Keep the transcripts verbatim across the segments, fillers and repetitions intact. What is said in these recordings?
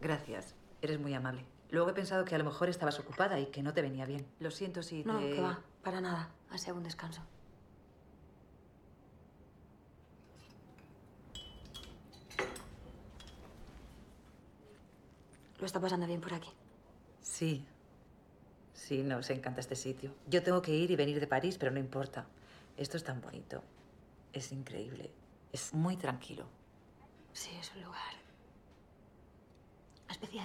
Gracias. Eres muy amable. Luego he pensado que a lo mejor estabas ocupada y que no te venía bien. Lo siento si No, te... que va. Para nada. Ha sido un descanso. ¿Lo está pasando bien por aquí? Sí. Sí, nos encanta este sitio. Yo tengo que ir y venir de París, pero no importa. Esto es tan bonito. Es increíble. Es muy tranquilo. Sí, es un lugar especial.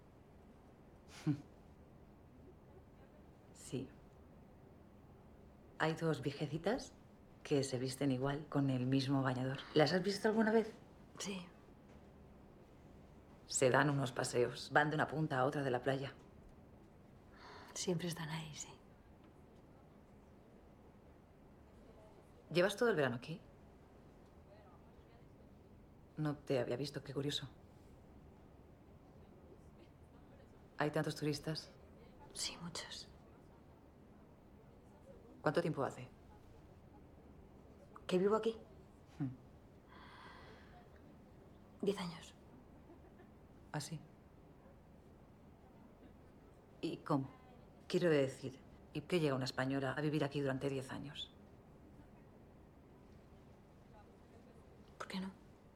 Sí. Hay dos viejecitas que se visten igual, con el mismo bañador. ¿Las has visto alguna vez? Sí. Se dan unos paseos. Van de una punta a otra de la playa. Siempre están ahí, sí. ¿Llevas todo el verano aquí? No te había visto, qué curioso. ¿Hay tantos turistas? Sí, muchos. ¿Cuánto tiempo hace? ¿Que vivo aquí? Hmm. Diez años. ¿Ah, sí? ¿Y cómo? Quiero decir, ¿y qué llega una española a vivir aquí durante diez años? ¿Por qué no?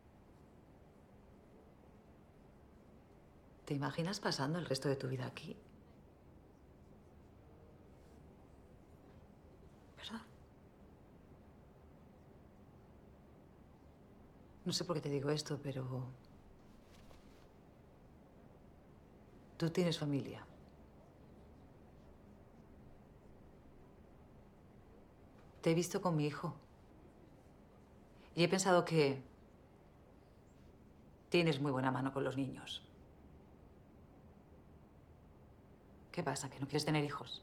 ¿Te imaginas pasando el resto de tu vida aquí? ¿Perdón? No sé por qué te digo esto, pero... Tú tienes familia. Te he visto con mi hijo. Y he pensado que... tienes muy buena mano con los niños. ¿Qué pasa? ¿Que no quieres tener hijos?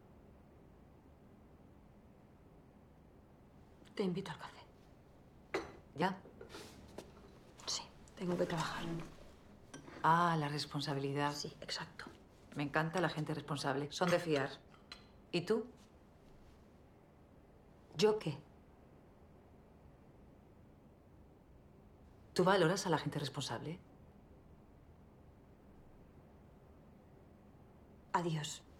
Te invito al café. ¿Ya? Sí, tengo que trabajar. Ah, la responsabilidad. Sí, exacto. Me encanta la gente responsable. Son de fiar. ¿Y tú? ¿Yo qué? ¿Tú valoras a la gente responsable? Adiós.